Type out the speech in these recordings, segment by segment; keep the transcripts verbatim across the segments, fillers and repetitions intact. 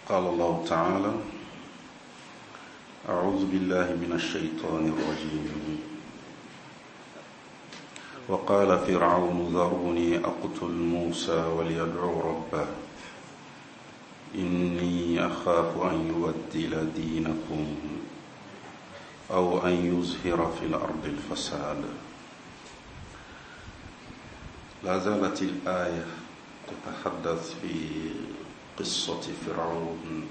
قال الله تعالى: أعوذ بالله من الشيطان الرجيم. وقال فرعون ذروني أقتل موسى وليدع ربه إني أخاف أن يبدل دينكم أو أن يظهر في الأرض الفساد. لا زالت الآية تتحدث في قصة فرعون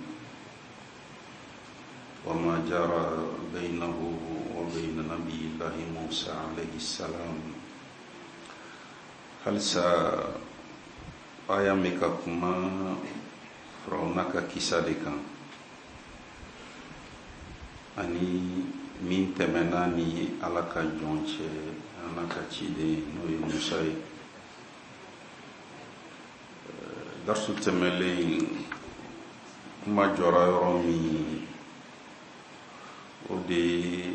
وما جرى بينه وبين نبي الله موسى عليه السلام. هل سا آية مكاكما فرعونك كسادكا أني من تمناني على كجونشي أنا كتشيدي نوي موسى. darsu temele kuma jɔra yɔrɔ min o de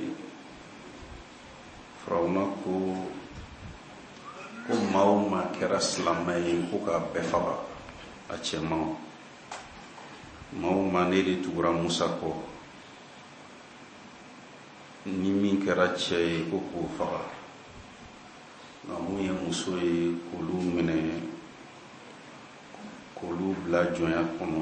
firawuna ko ko maaw ma kɛra silamɛ ye ko ka bɛɛ faga a cɛmanw. maaw ma ne de tugura musa kɔ ni min kɛra cɛ ye ko k'o faga nka mun ye muso ye k'olu minɛ k'olu bila jɔnya kɔnɔ.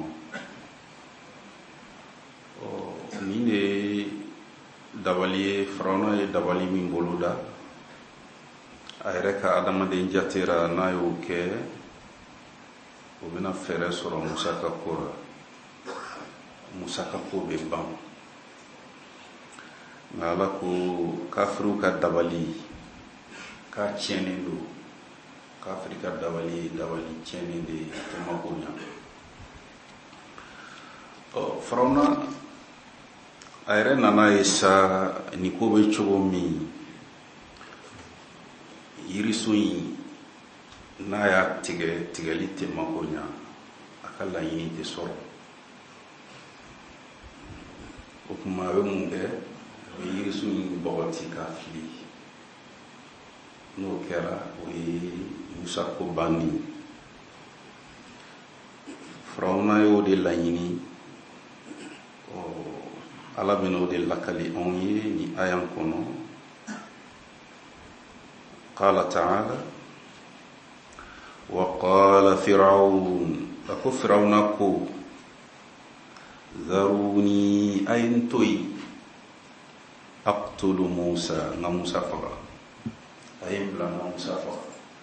nin de ye dabali ye. firawuna ye dabali min boloda a yɛrɛ ka adamaden jatera n'a y'o kɛ o bɛna fɛɛrɛ sɔrɔ musa ka ko la. musa ka ko bɛ ban. nka ala ko kafiriw ka dabali k'a tiɲɛnen don. kafiri ka dabali dabali tiɲɛni de tɛ mako ɲa. firawuna a yɛrɛ nana ye sa nin ko bɛ cogo min yiriso in n'a y'a tigɛ tigɛli tɛ mako ɲa a ka laɲini tɛ sɔrɔ. o tuma a bɛ mun kɛ? a bɛ yiriso in bɔgɔti k'a fili. n'o kɛra o ye musa ko banni. firawuna y'o de laɲini. ala bɛna o de lakali anw ye ni ayan kɔnɔ. qala ta'ala: wa qala fir'aun, ako firawuna ko dharuni ayin toyi aqtulu musa, nga musa faga. ayin bila nga musa faga.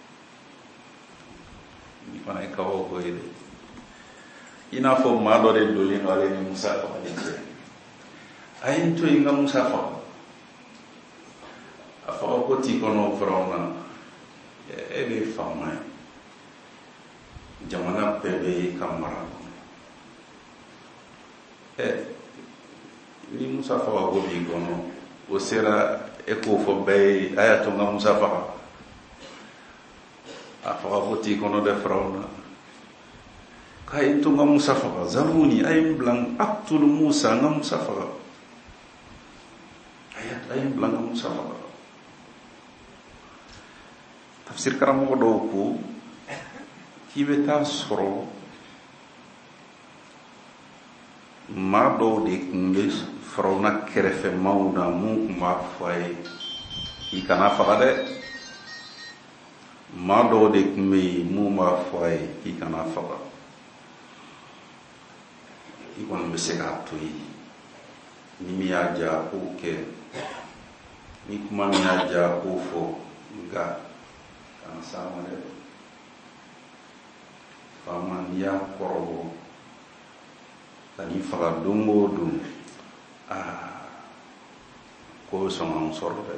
ni fana ye kawo ko ye de. i n'a fɔ maa dɔ de dolen do ale ni musa fagali cɛ. a ye n to yen n ka musa faga. a faga ko t'i kɔnɔ firawuna, e de ye faama ye. jamana bɛɛ bɛ ka mara kɔnɔ. ɛ ni musa faga ko b'i kɔnɔ o sera e k'o fɔ bɛɛ ye a y'a to n ka musa faga. a faga ko t'i kɔnɔ dɛ firawuna. k'a ye n to n ka musa faga. zaruni, a ye n bila aqtulu musa, n ka musa faga. a ye n bila n ka musa faga. tafsir karamɔgɔ dɔw ko k'i bɛ taa sɔrɔ maa dɔw de tun bɛ firawuna kɛrɛfɛmaw na mun tun b'a fɔ a ye k'i kana faga dɛ. maa dɔw de tun bɛ yen mun b'a fɔ a ye k'i kana faga. i kɔni bɛ se k'a to yen. ni min y'a diya k'o kɛ, ni kuma min y'a diya k'o fɔ, nka kana s'a ma dɛ. faama n'i y'a kɔrɔbɔ ka n'i faga don o don, aa ko bɛ sɔn k'an sɔrɔ dɛ.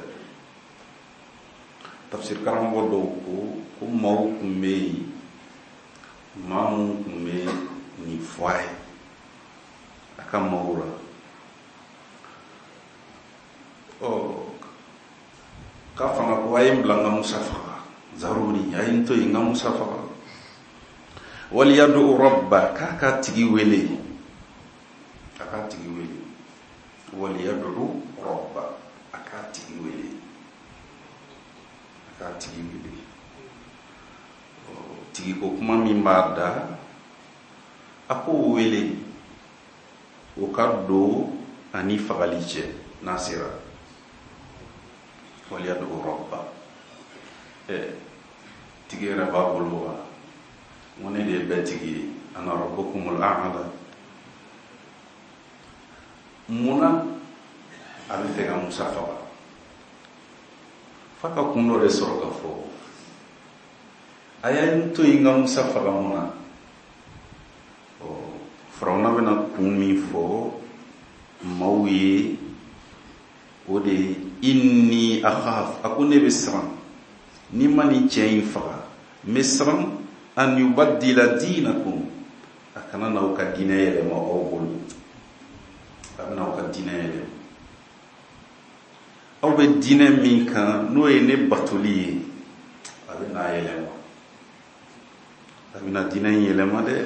tafsir karamɔgɔ dɔw ko ko maaw tun bɛ yen maa minnu tun bɛ nin fɔ a ye a ka maaw la. ɔ k'a fanga ko a ye n bila n ka musa faga. zaruni, a ye n to yen n ka musa faga. waliyadu rabba, k'a ka tigi wele. a k'a tigi wele. waliyadu rabba, a k'a tigi wele. a k'a tigi wele. tigi ko kuma min b'a da a k'o wele o ka don ani fagali cɛ n'a sera waliyadu rabba ɛ tigi yɛrɛ b'a bolo wa ngo ne de ye bɛɛ tigi ye ana rabbukumul a'la munna a bɛ fɛ ka Musa faga fa ka kun dɔ de sɔrɔ ka fɔ a y'a n to yen ka Musa faga munna Firawuna bɛna kun min fɔ maaw ye o de ye inni akhaf a ko ne bɛ siran ni ma nin cɛ in faga n bɛ siran an yubaddila dinakum a kana n'aw ka diinɛ yɛlɛma aw bolo a bɛna aw ka diinɛ yɛlɛma aw bɛ diinɛ min kan n'o ye ne batoli ye a bɛna yɛlɛma a bɛna diinɛ in yɛlɛma dɛ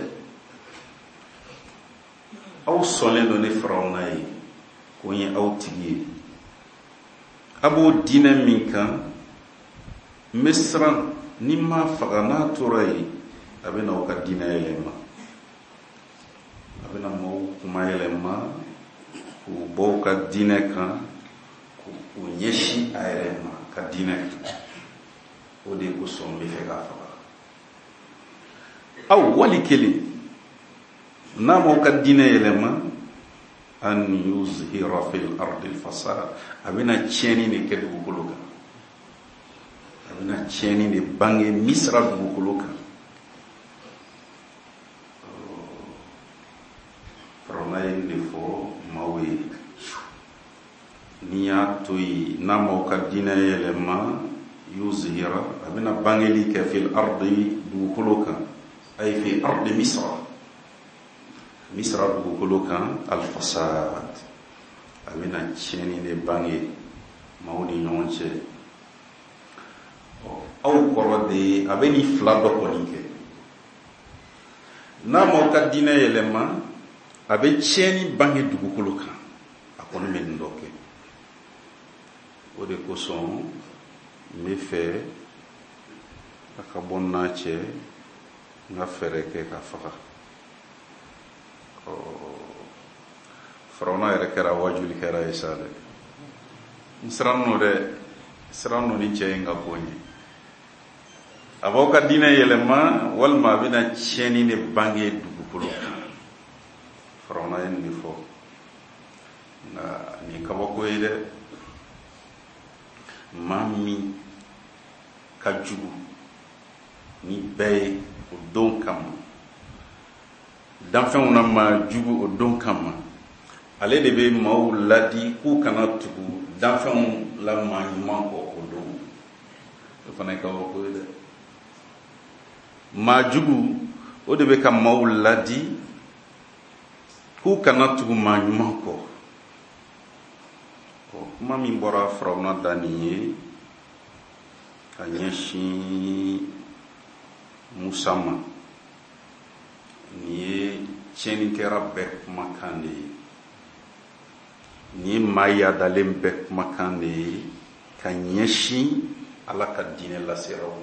aw sɔnlen don ne Firawuna ye ko n ye aw tigi ye a b'o diinɛ min kan n bɛ siran ni ma faga n'a tora ye a bɛna aw ka diinɛ yɛlɛma a bɛna maaw kuma yɛlɛma k'u bɔ u ka diinɛ kan k'u ɲɛsin a yɛrɛ ma ka diinɛ kan o de kosɔn n bɛ fɛ k'a faga aw wali kelen n'a m'aw ka diinɛ yɛlɛma an yuzhira fil ardi fasad a bɛna tiɲɛni de kɛ dugukolo kan a bɛna tiɲɛni de bange Misira dugukolo kan Firawuna ye de fɔ maaw ye n'i y'a to yen n'a m'aw ka diinɛ yɛlɛma yuzhira a bɛna bangeli kɛ fil ardi dugukolo kan ay fi ardi Misra Misra dugukolo kan al-fasad a bɛna tiɲɛni de bange maaw ni ɲɔgɔn cɛ aw kɔrɔ de ye a bɛ ni fila dɔ kɔni kɛ n'a m'aw ka diinɛ yɛlɛma a bɛ tiɲɛni bange dugukolo kan a kɔni bɛ nin dɔ kɛ o de kosɔn n bɛ fɛ a ka bɔ n'a cɛ n ka fɛɛrɛ kɛ ka faga Firawuna yɛrɛ kɛra wajuli kɛra ye sa dɛ n siran n'o dɛ siran n'o ni cɛ in ka ko ye a b'aw ka diinɛ yɛlɛma walima a bɛna tiɲɛni de bange dugukolo kan Firawuna ye nin de fɔ nka nin kabako ye dɛ maa min ka jugu ni bɛɛ ye o don kama danfɛnw na maa jugu o don kama ale de bɛ maaw ladi k'u kana tugu danfɛnw la maa ɲuman kɔ o don o fana ye kabako ye dɛ maa jugu o de bɛ ka maaw ladi k'u kana tugu maa ɲuman kɔ kuma min bɔra Firawuna da nin ye ka ɲɛsin Musa ma nin ye tiɲɛnikɛla bɛɛ kumakan de ye nin ye maa yaadalen bɛɛ kumakan de ye ka ɲɛsin Ala ka diinɛ laseraw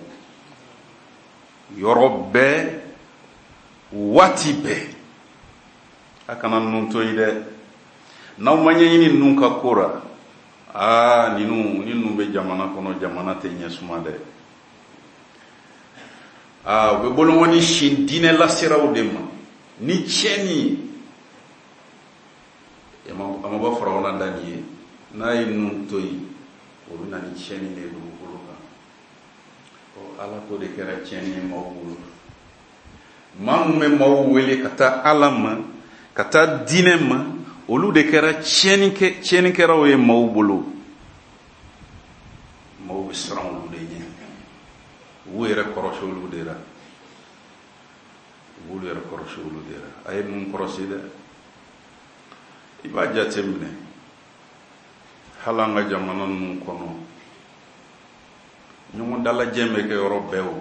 yɔrɔ bɛɛ waati bɛɛ a kana ninnu to yi dɛ n'aw ma ɲɛɲini ninnu ka ko ra aa ninnu ni ninnu bɛ jamana kɔnɔ jamana tɛ ɲɛ suma dɛ aa u bɛ bolomani sin diinɛ laseraw de ma ni tiɲɛni a ma bɔ Firawuna da nin ye n'a ye ninnu to yi o bɛ na ni tiɲɛni de ye dugukolo kan Ala ko de kɛra tiɲɛni ye maaw bolo maa min bɛ maaw wele ka taa Ala ma ka taa diinɛ ma olu de kɛra tiɲɛnikɛ tiɲɛnikɛlaw ye maaw bolo maaw bɛ siran olu de ɲɛ u b'u yɛrɛ kɔrɔsi olu de la u b'u yɛrɛ kɔrɔsi olu de la a ye mun kɔrɔsi dɛ i b'a jate minɛ hali an ka jamana ninnu kɔnɔ ɲɔgɔn dalajɛ bɛ kɛ yɔrɔ bɛɛ o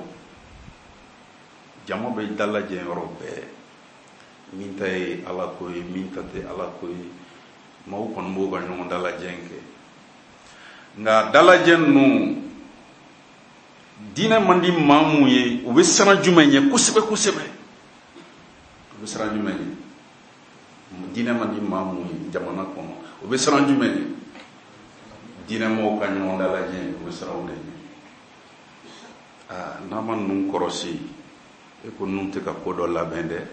jama bɛ dalajɛ yɔrɔ bɛɛ min ta ye Ala ko ye min ta tɛ Ala ko ye maaw kɔni b'o ka ɲɔgɔn dalajɛ kɛ nka dalajɛ ninnu diinɛ man di maa mun ye u bɛ siran jumɛn ɲɛ kosɛbɛ kosɛbɛ u bɛ siran jumɛn ɲɛ diinɛ man di maa mun ye jamana kɔnɔ o bɛ siran jumɛn ye diinɛ mɔgɔw ka ɲɔgɔn dalajɛ o bɛ siran o de ɲɛ aa n'a ma ninnu kɔrɔsi e ko ninnu tɛ ka ko dɔ labɛn dɛ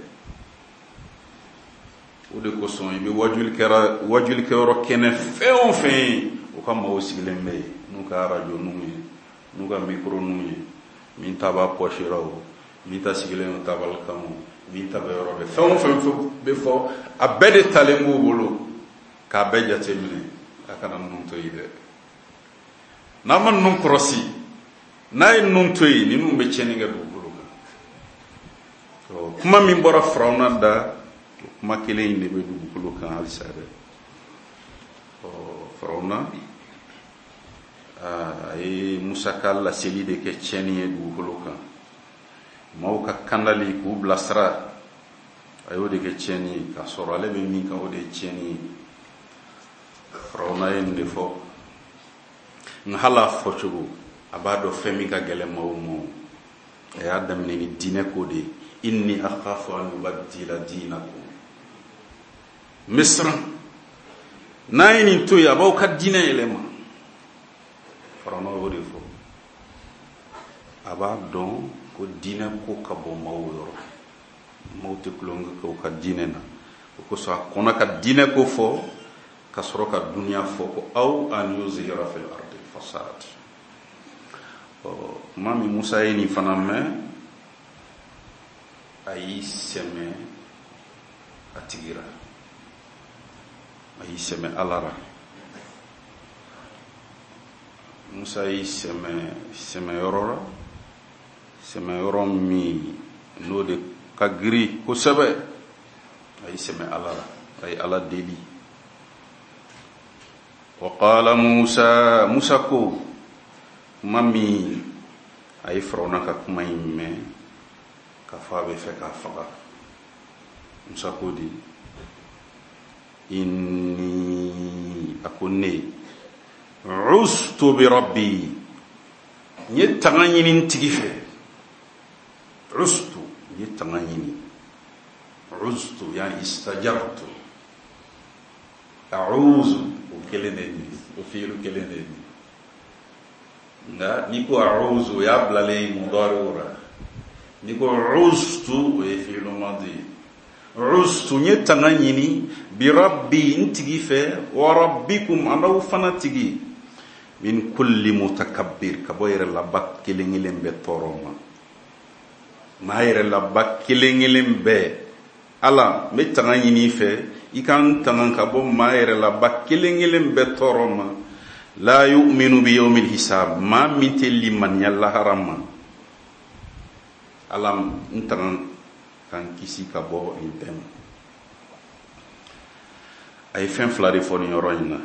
o de kosɔn i bɛ wajulikɛra wajulikɛyɔrɔ kɛnɛ fɛn o fɛn ye o ka maaw sigilen bɛ yen n'u ka arajo ninnu ye n'u ka mikoro ninnu ye min ta b'a pɔsi la o min ta sigilen o tabali kan o min ta bɛ yɔrɔ bɛ fɛn o fɛn bɛ fɔ a bɛɛ de talen b'u bolo k'a bɛɛ jateminɛ a kana ninnu to yen dɛ n'a ma ninnu kɔrɔsi n'a ye ninnu to yen ninnu bɛ tiɲɛni kɛ dugukolo kan kuma min bɔra Firawuna da kuma kelen in de bɛ dugukolo kan halisa dɛ Firawuna a ye Musa ka laseli de kɛ tiɲɛni ye dugukolo kan maaw ka kandali k'u bilasira a y'o de kɛ tiɲɛni ye k'a sɔrɔ ale bɛ min kan o de ye tiɲɛni ye Firawuna ye nin de fɔ nka hali a fɔcogo a b'a dɔn fɛn min ka gɛlɛn maaw ma a y'a daminɛ ni diinɛ ko de ye inni akhafu an yubaddila dinakum n bɛ siran n'a ye nin to yen a b'aw ka diinɛ yɛlɛma Firawuna y'o de fɔ a b'a dɔn ko diinɛ ko ka bɔ maaw yɔrɔ maaw tɛ tulonkɛ kɛ u ka diinɛ na o kosɔn a kɔnna ka diinɛ ko fɔ ka sɔrɔ ka duniya fɔ ko aw an yuzhira fil ardi fasad maa min Musa ye nin fana mɛn a y'i sɛmɛ a tigi la a y'i sɛmɛ Ala la Musa y'i sɛmɛ sɛmɛyɔrɔ la sɛmɛyɔrɔ min n'o de ka giri kosɛbɛ a y'i sɛmɛ Ala la a ye Ala deli wa qala Musa Musa ko kuma min a ye Firawuna ka kuma in mɛn ka fɔ a bɛ fɛ k'a faga Musa ko di inni a ko ne ustu bi rabbi n ye tanga ɲini n tigi fɛ ustu n ye tanga ɲini ustu yani istajartu a'uzu o kelen de ni o fiilu kelen de ni nga ni ko a'uzu ya bilalen mudari ora ni ko ustu o ye fiilu madi ustu n ye tanga ɲini bi rabbi n tigi fɛ wa rabbikum anaw fana tigi min kulli mutakabbir ka bɔ yɛrɛ laba kelen kelen bɛɛ tɔɔrɔ ma maa yɛrɛ laba kelen kelen bɛɛ Ala n bɛ tanga ɲini fɛ i ka n tanga ka bɔ maa yɛrɛ laba kelen kelen bɛɛ tɔɔrɔ ma la yu'minu bi yawmil hisab maa min tɛ limaniya lahara ma Ala n tanga kan kisi ka bɔ nin bɛɛ ma a ye fɛn fila de fɔ nin yɔrɔ in na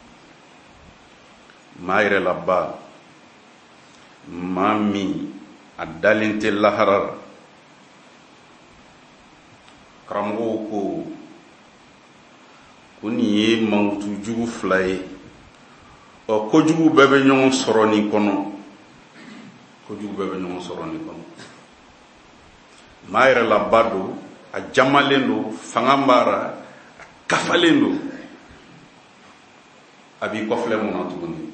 maa yɛrɛ laba maa min a dalen tɛ lahara la karamɔgɔw ko ko nin ye mankutu jugu fila ye ɔ kojugu bɛɛ bɛ ɲɔgɔn sɔrɔ nin kɔnɔ kojugu bɛɛ bɛ ɲɔgɔn sɔrɔ nin kɔnɔ maa yɛrɛ laba don a jamalen don fanga b'a la a kafalen don a b'i kɔfilɛ mun na tuguni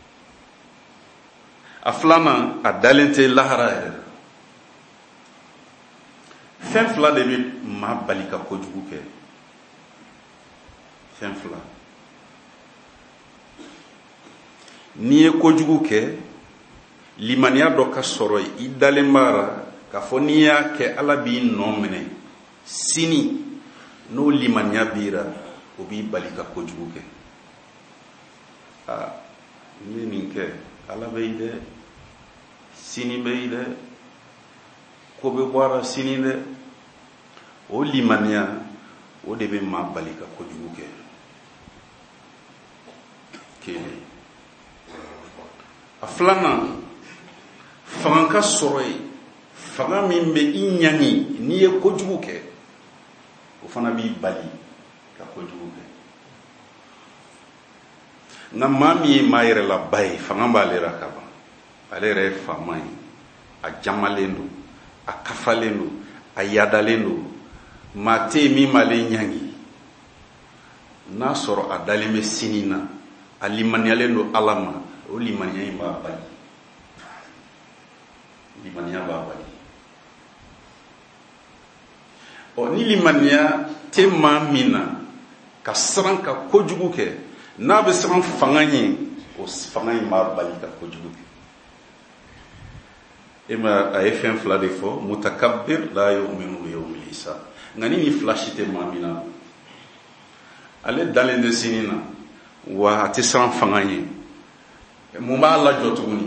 a filanan a dalen tɛ lahara yɛrɛ fɛn fila de bɛ maa bali ka kojugu kɛ fɛn fila n'i ye kojugu kɛ limaniya dɔ ka sɔrɔ i dalen b'a la k'a fɔ n'i y'a kɛ Ala b'i nɔ minɛ sini n'o limaniya b'i la o b'i bali ka kojugu kɛ aa n'i ye nin kɛ Ala bɛ yi dɛ sini bɛ yi dɛ ko bɛ bɔ a la sini dɛ o limaniya o de bɛ maa bali ka kojugu kɛ kelen a filanan fanga ka sɔrɔ yen fanga min bɛ i ɲangi n'i ye kojugu kɛ o fana b'i bali ka kojugu kɛ nka maa min ye maa yɛrɛ laba ye fanga b'ale la ka ban ale yɛrɛ ye faama ye a jamalen don a kafalen don a yadalen don maa tɛ yen min m'ale ɲangi n'a sɔrɔ a dalen bɛ sini na a limaniyalen don Ala ma, o limaniya in b'a bali. Limaniya b'a bali. Ɔ ni limaniya tɛ maa min na ka siran ka kojugu kɛ, n'a bɛ siran fanga ɲɛ, o fanga in b'a bali ka kojugu kɛ. E ma a ye fɛn fila de fɔ, mutakabbir la yu'minu bi yawmil hisab. Nka ni nin fila si tɛ maa min na, ale dalen de sini na wa a tɛ siran fanga ɲɛ, mun b'a lajɔ tuguni?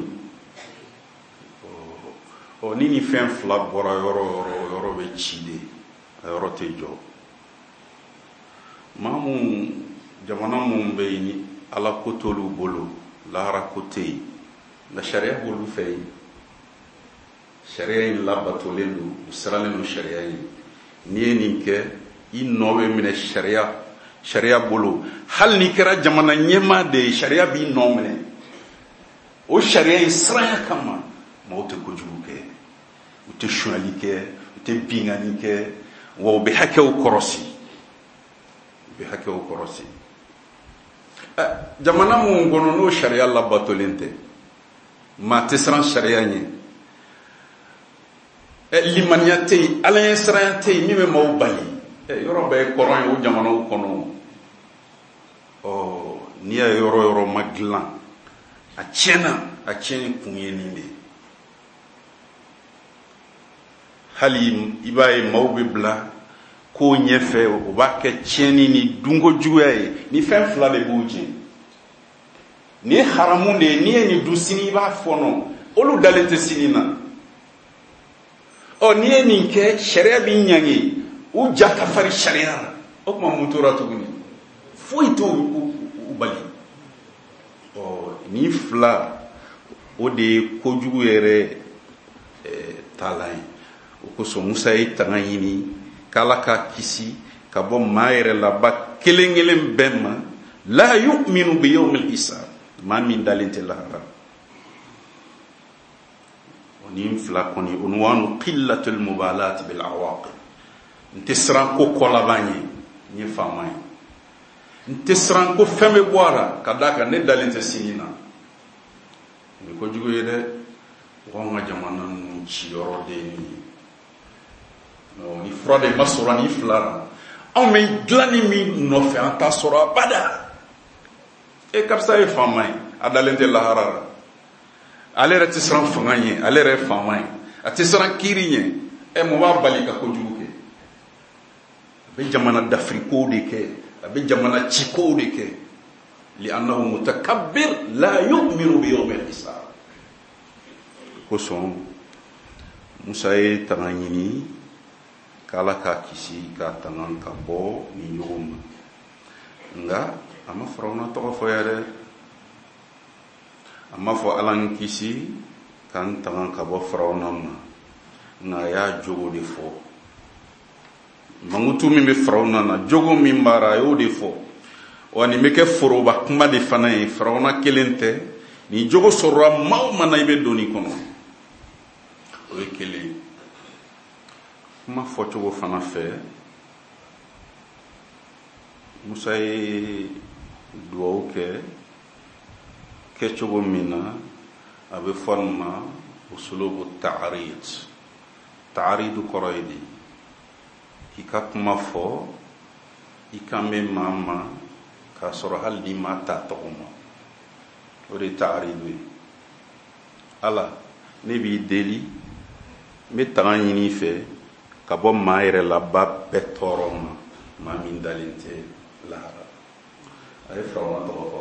Ɔ ni nin fɛn fila bɔra yɔrɔ yɔrɔ yɔrɔ bɛ ci de, a yɔrɔ tɛ jɔ. Maa mun jamana mun bɛ yen ni Ala ko t'olu bolo, lahara ko tɛ yen, nka sariya b'olu fɛ yen. Sariya in labatolen don, u siralen don sariya in. N'i ye nin kɛ, i nɔ bɛ minɛ sariya sariya bolo. Hali n'i kɛra jamana ɲɛmaa de ye, sariya b'i nɔ minɛ. O sariya in siranya kama, maaw tɛ kojugu kɛ, u tɛ suɲɛli kɛ, u tɛ bingani kɛ, wa u bɛ hakɛw kɔrɔsi. U bɛ hakɛw kɔrɔsi. Jamana mun kɔnɔ n'o sariya labatolen tɛ, maa tɛ siran sariya ɲɛ. Limaniya tɛ yen, Ala ɲɛ siranya tɛ yen min bɛ maaw bali. Yɔrɔ bɛɛ ye kɔrɔn ye o jamanaw kɔnɔ. Ɔ n'i y'a ye yɔrɔ yɔrɔ ma dilan, a tiɲɛna, a tiɲɛni kun ye nin de ye. Hali i b'a ye maaw bɛ bila ko ɲɛfɛ, o b'a kɛ tiɲɛni ni dunkojuguya ye. Ni fɛn fila de b'u jɛ. Ni ye haramu de ye, n'i ye nin dun sini i b'a fɔnɔ, olu dalen tɛ sini na. Ɔ n'i ye nin kɛ, sariya b'i ɲangi, u ja ka farin sariya la, o tuma mun tora tuguni? Foyi t'u u bali. Ɔ ni fila, o de ye kojugu yɛrɛ taalan ye. O kosɔn Musa ye tanga ɲini k'Ala ka kisi ka bɔ maa yɛrɛ laba kelen kelen bɛɛ ma, la yu'minu bi yawmil hisab, maa min dalen tɛ lahara. Nin fila kɔni, unwanu qillatul mubalat bil awaqib. N tɛ siran ko kɔlaban ye, n ye faama ye. N tɛ siran ko fɛn bɛ bɔ a la ka d'a kan ne dalen tɛ sini na. Nin ye kojugu ye dɛ. O k'anw ka jamana ninnu ci yɔrɔ de ye nin ye. Ni fura de ma sɔrɔ ni fila la, anw bɛ dilanni min nɔfɛ an t'a sɔrɔ abada. E karisa ye faama ye, a dalen tɛ lahara la. Ale yɛrɛ tɛ siran fanga ɲɛ, ale yɛrɛ ye faama ye, a tɛ siran kiiri ɲɛ. Ɛ mun b'a bali ka kojugu kɛ? A bɛ jamana dafirikow de kɛ, a bɛ jamana cikow de kɛ. li'annahu mutakabbir la yu'minu bi yawmil hisab. Kosɔn Musa ye tanga ɲini k'Ala k'a kisi k'a tanga ka bɔ nin ɲɔgɔn ma. Nka a ma Firawuna tɔgɔ fɔ ya dɛ. A ma fɔ Ala n kisi k'an tanga ka bɔ Firawuna ma, nka a y'a jogo de fɔ. Mankutu min bɛ Firawuna na, jogo min b'a la a y'o de fɔ. Wa nin bɛ kɛ foroba kuma de fana ye. Firawuna kelen tɛ, ni jogo sɔrɔla maa o maa na i bɛ don nin kɔnɔ. O ye kelen ye. Kuma fɔcogo fana fɛ, Musa ye duwawu kɛ kɛcogo min na a bɛ fɔ nin ma usulubu ta'arid. Ta'aridu kɔrɔ ye di? K'i ka kuma fɔ i kan bɛ maa ma k'a sɔrɔ hali n'i ma ta tɔgɔ ma. O de ye ta'aridu ye. Ala, ne b'i deli, n bɛ tanga ɲini i fɛ ka bɔ maa yɛrɛ laba bɛɛ tɔɔrɔ ma, maa min dalen tɛ lahara. A ye Firawuna tɔgɔ fɔ.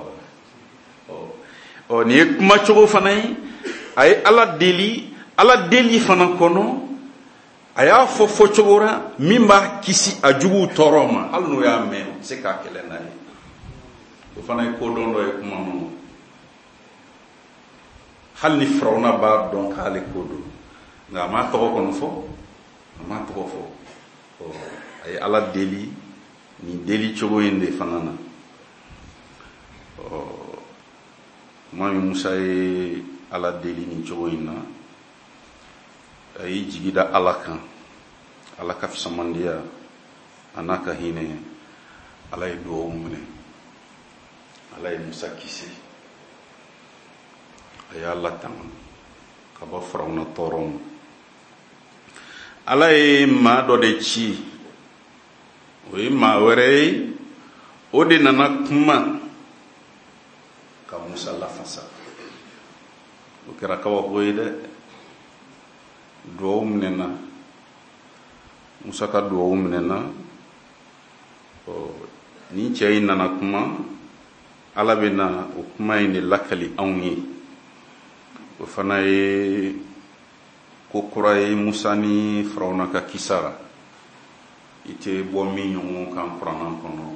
Ɔ nin ye kuma cogo fana ye. A ye Ala deli, Ala deli fana kɔnɔ a y'a fɔ fɔ cogo la min b'a kisi a juguw tɔɔrɔ ma, hali n'o y'a mɛn o tɛ se k'a kɛlɛ n'a ye. O fana ye kodɔn dɔ ye kuma ninnu. Hali ni Firawuna b'a dɔn k'ale ko don, nka a m'a tɔgɔ kɔni fɔ, a m'a tɔgɔ fɔ. Ɔ a ye Ala deli nin deli cogo in de fana na. Ɔ tuma min Musa ye Ala deli nin cogo in na, a y'i jigi da Ala kan, Ala ka fisamandiya a n'a ka hinɛ. ala ye duwawu minɛ ala ye Musa kisi a y'a latanga ka bɔ Firawuna tɔɔrɔ ma. ala ye maa dɔ de ci, o ye maa wɛrɛ ye, o de nana kuma ka Musa lafasa. o kɛra kabako ye dɛ. duwawu minɛna, Musa ka duwawu minɛna. ni cɛ in nana kuma, ala bɛ na o kuma in de lakali anw ye. o fana ye ko kura ye Musa ni Firawuna ka kisa la. i tɛ bɔ min ɲɔgɔn kan kuranna kɔnɔ,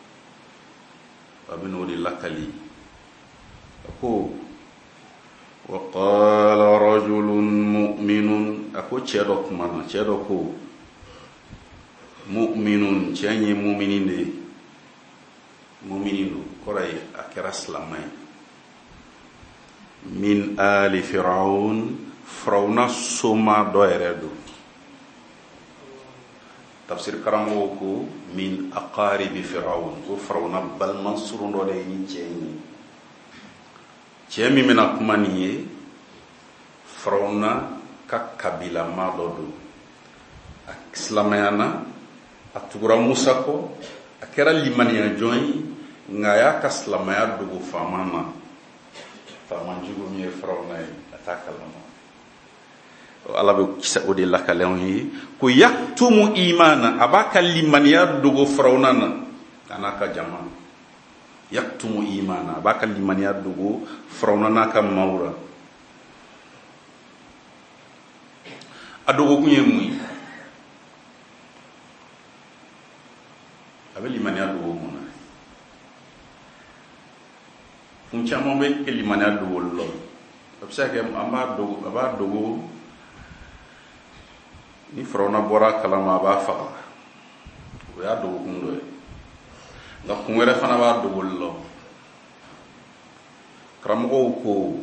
a bɛ n'o de lakali. a ko wa qala rajulun mu'minun, a ko cɛ dɔ kumana, cɛ dɔ ko mu'minun, cɛ ye mu'minin de ye. mu'minin do kɔrɔ ye a kɛra silamɛ ye. min ali Firawun, Firawuna soma dɔ yɛrɛ do. tafsir karamɔgɔw ko min aqaribi Firawun, ko Firawuna balima surun dɔ de ye ni cɛ in ye. cɛ min bɛna kuma nin ye Firawuna ka kabila maa dɔ do. a silamɛyana, a tugura Musa kɔ, a kɛra limaniya jɔn ye, nka a y'a ka silamɛya dogo faama na. faama jugu min ye Firawuna ye, a t'a kalama. ala bɛ kisa o de lakale anw ye ko yaktumu imana, a b'a ka limaniya dogo Firawuna na a n'a ka jama. yaktumu imana, a b'a ka limaniya dogo Firawuna n'a ka maaw la. a dogokun ye mun ye? a bɛ limaniya dogo mun na? kun caman bɛ kɛ limaniya dogo la. a bɛ se ka kɛ an b'a dogo, a b'a dogo ni Firawuna bɔra kalama a b'a faga, o y'a dogokun dɔ ye. nka kun wɛrɛ fana b'a dogo la. karamɔgɔw ko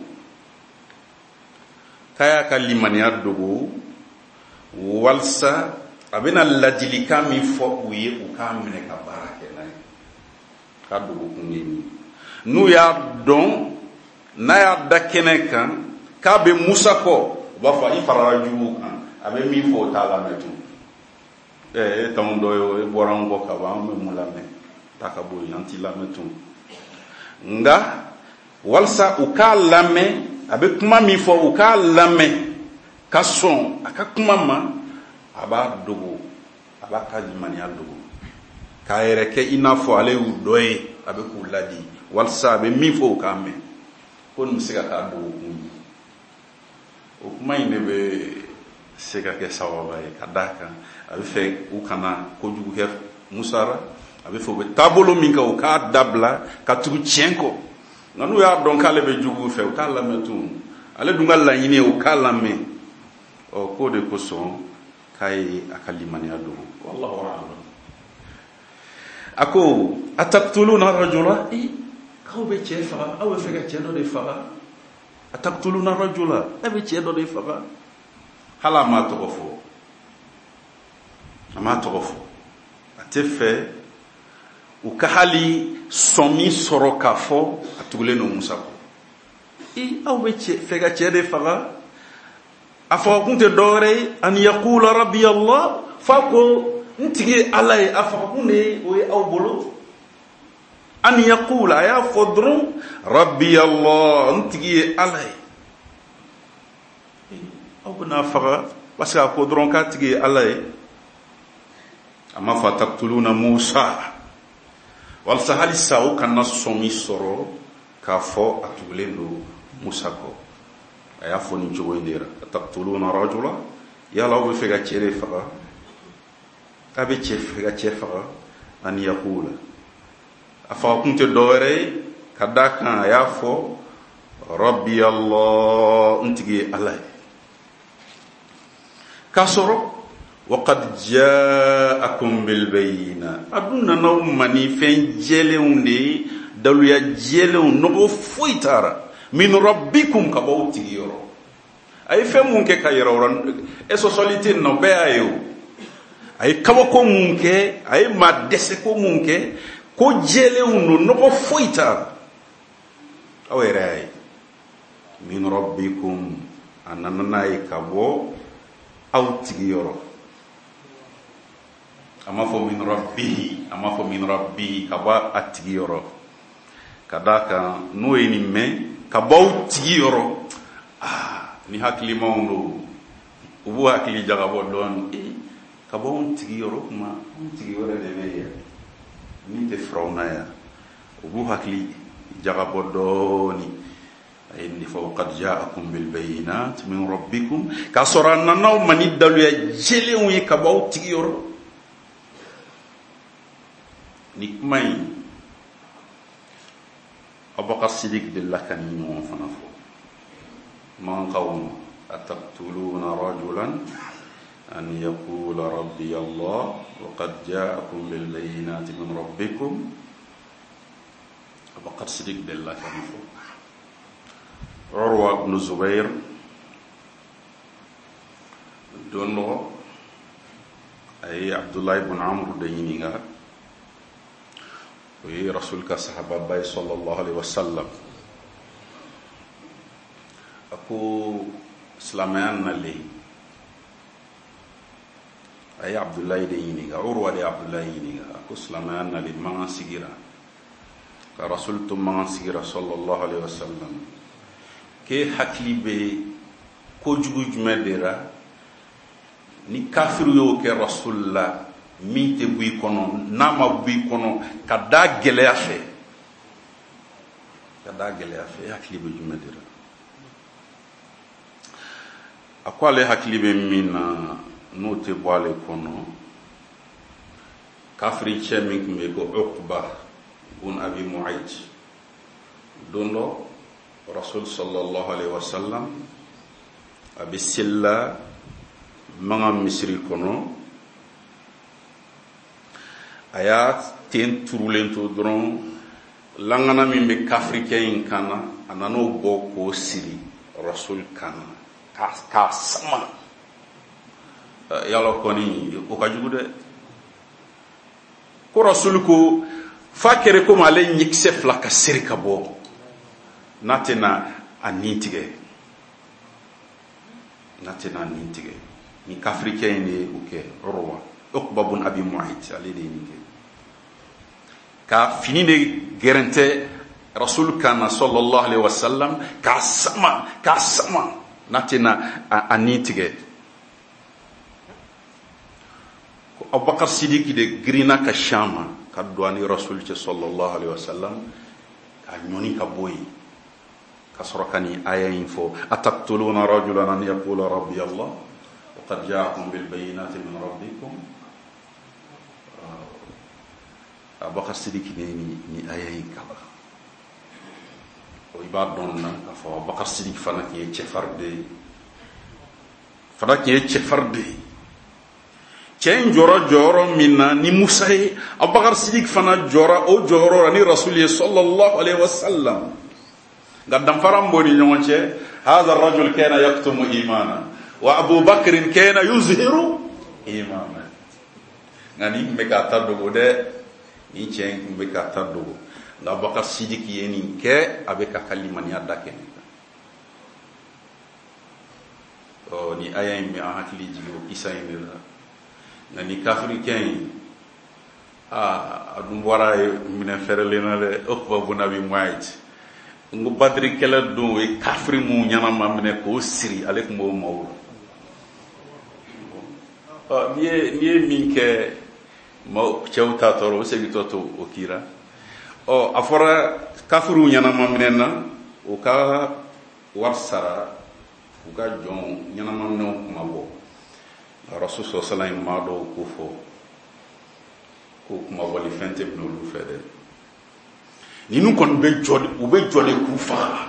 k'a y'a ka limaniya dogo walasa a bɛna ladilikan min fɔ u ye u k'a minɛ ka baara kɛ n'a ye. k'a dogokun ye min. n'u y'a dɔn, n'a y'a da kɛnɛ kan k'a bɛ Musa kɔ, u b'a fɔ i farala jugu kan, a bɛ min fɔ o t'a lamɛn tun. ɛ e t'anw dɔ ye, e bɔra an kɔ ka ban, an bɛ mun lamɛn? ta ka bɔ yen, an t'i lamɛn tun. nka walasa u k'a lamɛn, a bɛ kuma min fɔ u k'a lamɛn ka sɔn a ka kuma ma, a b'a dogo, a b'a ka limaniya dogo, k'a yɛrɛ kɛ i n'a fɔ ale y'u dɔ ye, a bɛ k'u ladi, walasa a bɛ min fɔ u k'a mɛn. ko nin bɛ se ka k'a dogokun ye. o kuma in de bɛ se ka kɛ sababa ye ka d'a kan a bɛ fɛ u kana kojugu kɛ Musa la, a bɛ fɛ u bɛ taabolo min kɛ u k'a dabila ka tugu tiɲɛ kɔ. nka n'u y'a dɔn k'ale bɛ jugu fɛ, u t'a lamɛn tun. ale dun ka laɲini ye u k'a lamɛn. ɔ k'o de kosɔn k'a ye a ka limaniya dogo. wallahu a'lam. a ko ataqtuluna rajula, k'aw bɛ cɛ faga, aw bɛ fɛ ka cɛ dɔ de faga. ataqtuluna rajula, aw bɛ cɛ dɔ de faga. hali a m'a tɔgɔ fɔ, a m'a tɔgɔ fɔ. a tɛ fɛ u ka hali sɔn min sɔrɔ k'a fɔ a tugulen don Musa kɔ. i aw bɛ fɛ ka cɛ de faga. a fagakun tɛ dɔwɛrɛ ye an yaqula rabbi Allah, fa ko n tigi ye ala ye. a fagakun de o ye aw bolo. an yaqula, a y'a fɔ dɔrɔn rabbi Allah, n tigi ye ala ye. aw bɛna faga parce que a ko dɔrɔn k'a tigi ye ala ye. a ma fɔ taqtuluna Musa, walasa hali sa u kana sɔn min sɔrɔ k'a fɔ a tugulen don Musa kɔ. a y'a fɔ nin cogo in de la. taqtuluna rajula, yala aw bɛ fɛ ka cɛ de faga? a bɛ cɛ fɛ ka cɛ faga? an yaqula, a fagakun tɛ dɔwɛrɛ ye ka d'a kan a y'a fɔ rabbi Allah, n tigi ye ala ye. k'a sɔrɔ waqad ja'akum bil bayyina, a dun nana ma ni fɛn jɛlenw de ye, daluya jɛlenw, nɔgɔ foyi taara min rabbikum, ka b'aw tigi yɔrɔ. a ye fɛn mun kɛ ka yɛrɛ o la, e sɔsɔli tɛ yen nɔ, bɛɛ y'a ye o. ay kaba ko munke ay ma dese ko munke ko jele uno no ko foita awere min rabbikum ananai kabo autigi yoro ama fo min rabbihi ama fo min rabbihi kaba atigi yoro kadaka no eni me kaba utigi yoro ah ni hakli mawndo ubu hakli jagabo don e kaba utigi yoro kuma utigi yoro de meya ni te frauna ya ubu hakli jagabo doni inni fawqad ja'akum bil bayinat min rabbikum kasorana naw mani dalu ya jele wi kabaw tigiyoro nikmay abaka sidik billahi ni mo fanafo man qawm ataqtuluna rajulan an yaqula rabbi allah wa qad ja'akum bil bayinat min rabbikum abaka sidik billahi fanafo Urwa ibn Zubair dono ay Abdullah ibn Amr de yininga wi rasul ka sahaba bay sallallahu alaihi wasallam aku islamian nali ay Abdullah de yininga Urwa de Abdullah yininga aku islamian nali ma sigira ka rasul tum ma sigira sallallahu alaihi wasallam ke haklibe ko jugu jumedera ni kafiru yo ke rasulullah mi te buy kono nama buy kono kada gele afe kada gele afe haklibe jumedera akwale haklibe mina no te boale kono kafiri chemi me go Uqba bun Abi Mu'ayt dondo Rasul sallallahu alaihi wasallam abisilla manga misri kono ayat ten turulento dron langana mimbe kafrikain kana anano boko siri Rasul kana kas kasma yalo koni o kajude ko Rasul ko fakere ko male nyikse flaka siri kabo natena anintige natena anintige ni kafrika ene uke Urwa Uqba bun Abi Mu'ayt alide ninge ka finine gerente rasul kana sallallahu alaihi wasallam ka sama ka sama natena anintige ko Abubakar Siddiq de grina ka shama ka duani rasul sallallahu alaihi wasallam ka nyoni ka boyi كسركني آية info أتقتلون رجلا أن يقول ربي الله وقد جاءكم بالبينات من ربكم أبو خسديك ني ني آية كلا ويبعد دوننا كفوا أبو خسديك فنك يتشفر دي فنك يتشفر دي كين جورا جورا منا ني موسى أبو خسديك فنا جورا أو جورا ني رسول صلى الله عليه وسلم قدام فرامبوني نيونچه هذا الرجل كان يكتم ايمانا وابو بكر كان يظهر ايمانا ngani mbeka taddo de ni chen mbeka taddo nga baka sidiki yeni ke abeka kalimani adake o ni ayay mi ahakli jigo isayni la ngani kafiri ken ah adum wara minen ferelena le Uqba bun Abi Mu'ayt ngo badri kala do e kafri mu nyana mamne ko siri alek mo mawu ah nie nie minke mo chewta toro segi toto o kira o afora kafru nyana mamne na o ka warsara o ga jon nyana mamne ko mabo rasul sallallahu alaihi wasallam ma do ko fo ko kuma wali fente ibn lu fede ni nu kon be jodi u be jodi ku fa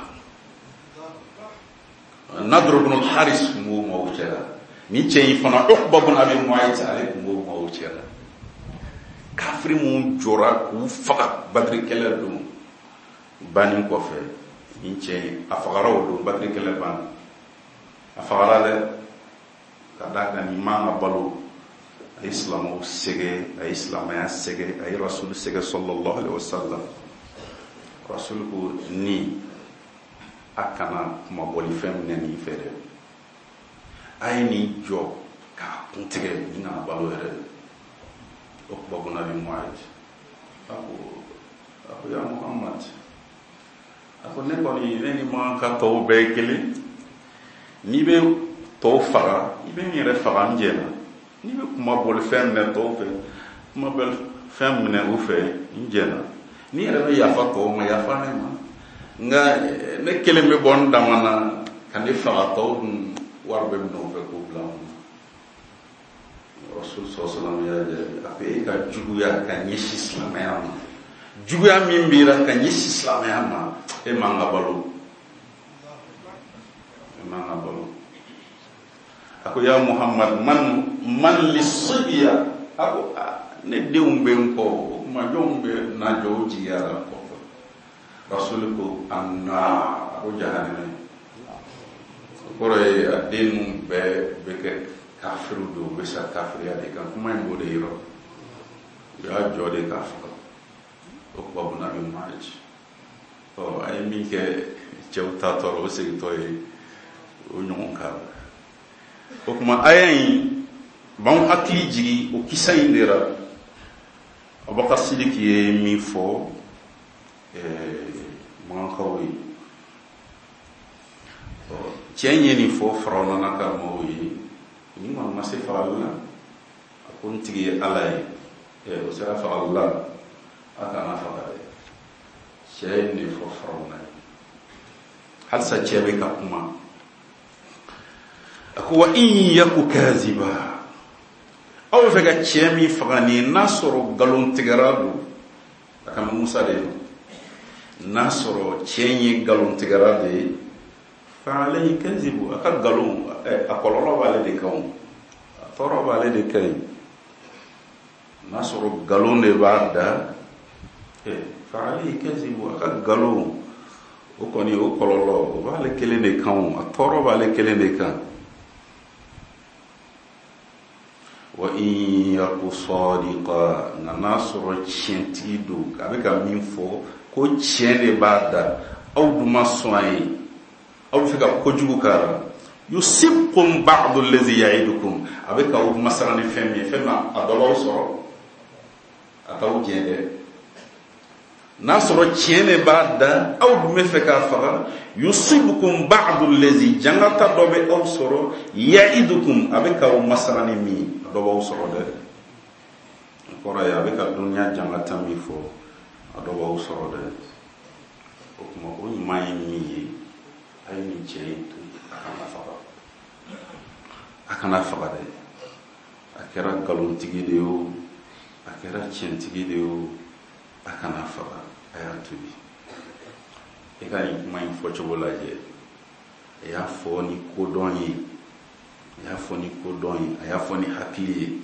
Nadr ibn al-Haris mo mo wutera ni cey fana Uqba ibn Abi Mu'ayt alaykum mo mo wutera kafri mu jora ku fa Badri kala dum banin ko fe ni cey afagara do Badri kala ban afagara le kada ni mama balu a islamu sege a islamaya sege a rasul sege sallallahu alaihi wasallam rasul ko ni akana kuma boli fem ne ni fere ay ni jo ka kuntige ni na balo ere o ko bona bi muaj ako ako ya muhammad ako ne ko ni ne ni man ka to be kele ni be to fara ni be mi re fara njena ni be kuma bol fem ne to fe kuma bel fem ne u fe njena ni re ya fa to ma ya fa ne ma nga ne kele me bon damana kan ni fara to warbe no fe ko blam rasul sallallahu alaihi wasallam ya ape ka juguya kan yeshi islamaya juguya mimbira kan yeshi islamaya ma e manga balo e manga balo ako ya muhammad man man lisbiya ako ne deumbe ko ma jombe na joji ya ko rasul ko anna ko jahannam ko re adin be be ke kafiru do be sa kafiri ade kan kuma en bode yiro ya jode kafiro o ko buna mi marriage o ay mi ke chewta toro se to e o nyon ka o kuma ayen ban akli jigi o kisay ndera o baka siliki mi fo e man kawi o chenye ni fo frona na ka mo yi ni ma ma se fa Allah akon tigi alay e o sera fa Allah aka na fa dai shay ni fo frona hal sa chebe ka kuma ako wa in yaku kaziba aw fa ga chemi fagani nasoro galon tigaradu aka Musa de nasoro chenyi galon tigarade fa alayhi kazibu aka galon akololo bale de kaw toro bale de kay nasoro galon de bada e fa alayhi kazibu aka galon o koni o kololo bale kele de kaw toro bale kele de kan wa in yaku sadiqa nasoro chentido abeka minfo ko chene bada au duma soyi au fika ko jugu kara yusibkum ba'd allazi ya'idukum abeka o masarani femme femma adolo soro ataw jende nasoro chene bada au duma fika fara yusibkum ba'd allazi jangata dobe au soro ya'idukum abeka o masarani mi dobo soro de kora ya abeka dunya jangata mi fo adobo soro de o kuma o mai mi ay mi jeytu akana faga akana faga de akera galon tigi de o akera chen tigi de o akana faga ayatu bi e ga ni mai fo chobola je e ya fo ni kodonyi ya fo ni kodonyi ya fo ni hakili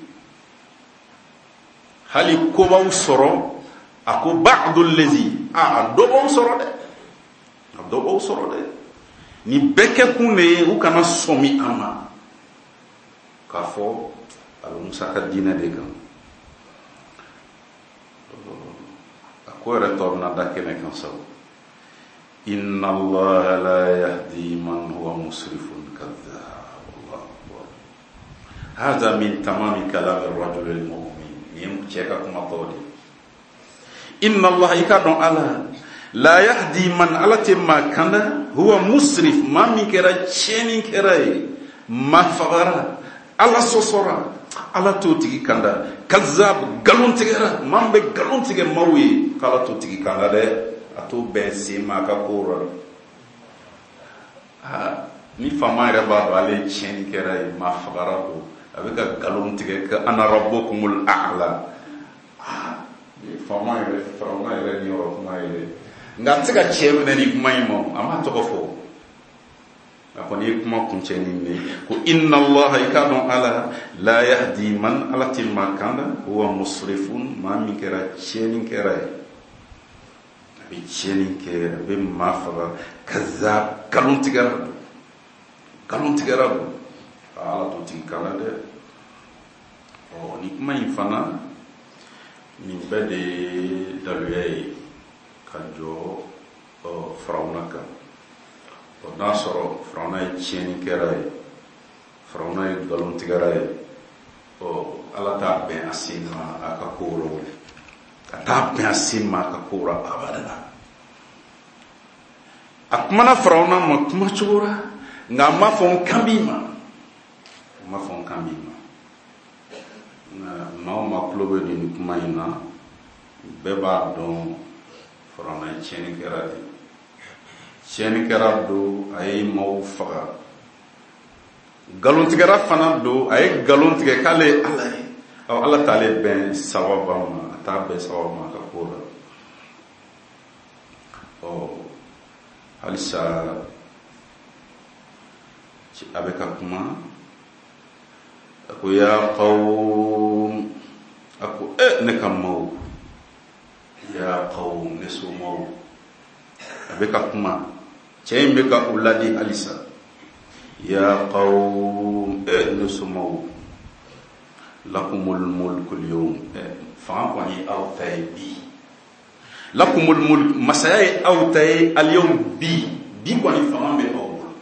hali ko ba usoro ako ba'dul ladhi a dobo usoro de dobo usoro de ni beke kune u kana somi ama ka fo al musaka dina de kan ko retorna da kene kan saw inna allaha la yahdi man huwa musrifun kadhab allah akbar hada min tamam kalam ar-rajul al-mu'min yim cheka kuma todi inna allaha ikadon ala la yahdi man alati ma kana huwa musrif ma mi kera cheni kera ma fagara ala sosora ala to tigi kanda kazzab galon tigera mambe galon tige mawi kala to tigi kanda de ato bensi ma ka kora ha ni fama re ba ale cheni kera ma fagara do avec galon tige ka ana rabbukumul a'la ah ni fama re fama re ni ro ma re ngatsika chero ne ni maimo ama to ko fo akoni kuma kuncheni ni ko inna allaha ikadon ala la yahdi man alati makanda huwa musrifun ma mi kera cheni kera bi cheni kera bi mafaga kazzab kalun tigara kalun tigara ala to tigara de o ni kuma in fana nin bɛɛ de daluya ye ka jɔ Firawuna kan. o n'a sɔrɔ Firawuna ye tiɲɛnikɛla ye, Firawuna ye nkalontigɛla ye, ɔ Ala t'a bɛn a sen ma a ka ko rɔ, a t'a bɛn a sen ma a ka ko rɔ abada. a kumana Firawuna ma kuma cogo la, nka a ma fɔ n kan b'i ma, a ma fɔ n kan b'i ma. maa o maa tulo bɛ nin kuma in na bɛɛ b'a dɔn Firawuna ye tiɲɛnikɛla de ye. tiɲɛnikɛla don, a ye maaw faga. nkalontigɛla fana don, a ye nkalon tigɛ k'ale ye Ala ye. ɔ Ala t'ale bɛn sawaba ma, a t'a bɛn sawaba ma a ka ko la. ɔ halisa a bɛ ka kuma, a ko ya qawm, a ko e ne ka maaw, ya qawm ne somaaw. a bɛ ka kuma, cɛ in bɛ ka u ladi halisa. ya qawm e ne somaaw, lakumul mulkul yawm, fanga kɔni aw ta ye bi. lakumul mulk, masaya ye aw ta ye al yawm bi, bi kɔni fanga bɛ aw bolo.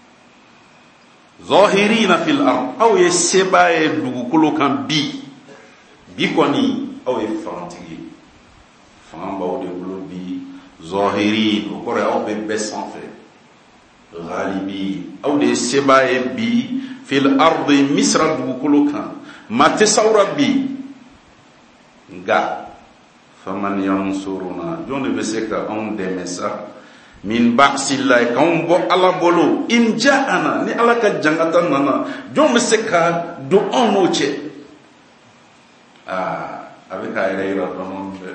zahirina fil ard, aw ye seba ye dugukolo kan bi, bi kɔni aw ye fangantigi, fanga b'aw de bolo bi. zahirin, o kɔrɔ aw bɛ bɛɛ sanfɛ. ghalibi, aw de ye seba ye bi fil ard, misra dugukolo kan, maa tɛ sawura bi. nka faman yansuruna, jɔn de bɛ se ka anw dɛmɛ sa min ba'sillahi, k'anw bɔ Ala bolo. in ja'ana, ni Ala ka jangata nana, jɔn bɛ se ka don anw n'o cɛ? aa a bɛ k'a yɛrɛ yira dɔɔnin dɛ.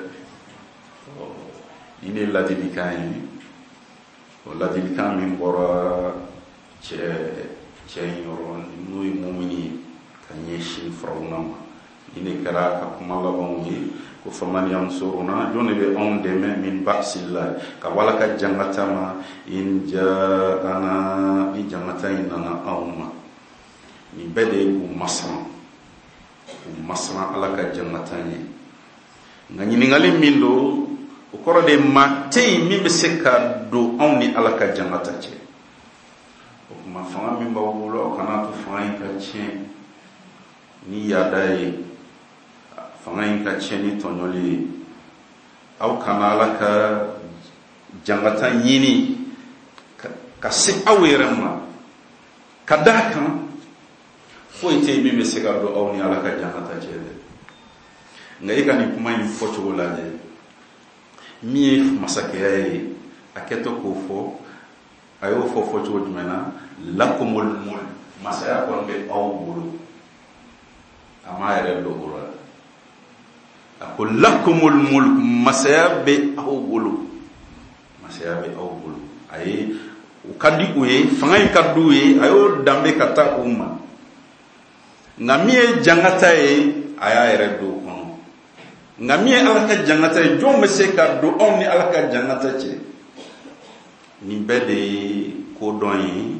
nin ye ladilikan ye, o ladilikan min bɔra cɛ cɛ in yɔrɔ, n'o ye mumini ye, ka ɲɛsin Firawuna ma. nin de kɛra ka kuma labanw ye, ko faman yansuruna, jɔn de bɛ anw dɛmɛ min ba'sillahi, ka Ala ka jangata ma. in ja'ana, ni jangata in nana anw ma. nin bɛɛ de ye k'u masama, k'u masama Ala ka jangata ye. nka ɲininkali min don, o kɔrɔ de maa tɛ yen min bɛ se ka don anw ni Ala ka jangata cɛ. o tuma fanga min b'aw bolo, aw kana to fanga in ka tiɲɛ ni yaada ye, fanga in ka tiɲɛ ni tɔɲɔli ye. aw kana Ala ka jangata ɲini ka se aw yɛrɛ ma, ka d'a kan foyi tɛ yen min bɛ se ka don aw ni Ala ka jangata cɛ dɛ. nka e ka nin kuma in fɔcogo lajɛ, min ye masakɛya ye, a kɛtɔ k'o fɔ, a y'o fɔ fɔcogo jumɛn na? lakumul mulk, masaya kɔni bɛ aw bolo. a m'a yɛrɛ don o la. a ko lakumul mulk, masaya bɛ aw bolo, masaya bɛ aw bolo. a ye o ka di u ye, fanga in ka di u ye, a y'o danbe ka taa u ma. nka min ye jangata ye, a y'a yɛrɛ don o kɔnɔ. nka min ye Ala ka jangata ye, jɔn bɛ se ka don anw ni Ala ka jangata cɛ? nin bɛɛ de ye kodɔn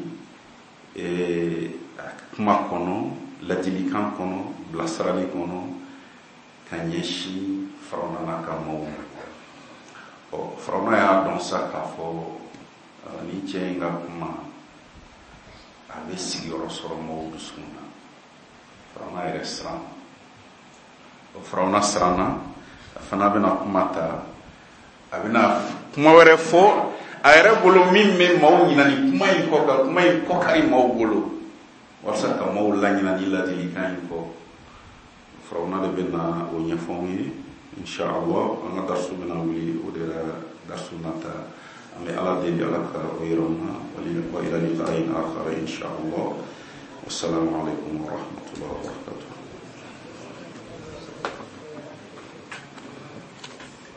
ye kuma kɔnɔ, ladilikan kɔnɔ, bilasirali kɔnɔ, ka ɲɛsin Firawuna n'a ka maaw ma. ɔ Firawuna y'a dɔn sa k'a fɔ ni cɛ in ka kuma a bɛ sigiyɔrɔ sɔrɔ maaw dusukun na. Firawuna yɛrɛ siranna. ɔ Firawuna siranna, a fana bɛna kuma ta, a bɛna kuma wɛrɛ fɔ a yɛrɛ bolo min bɛ maaw ɲina ni kuma in kɔ, ka kuma in kɔkari maaw bolo, walasa ka maaw laɲina ni ladilikan in kɔ. Firawuna de bɛna o ɲɛfɔ anw ye, insha Allah. an ka darsu bɛna wuli o de la darsu nata. an bɛ Ala deli, Ala ka o yira an na. wa ila liqa'in akhar insha Allah. wassalamu alaikum wa rahmatullahi wa barakatuh.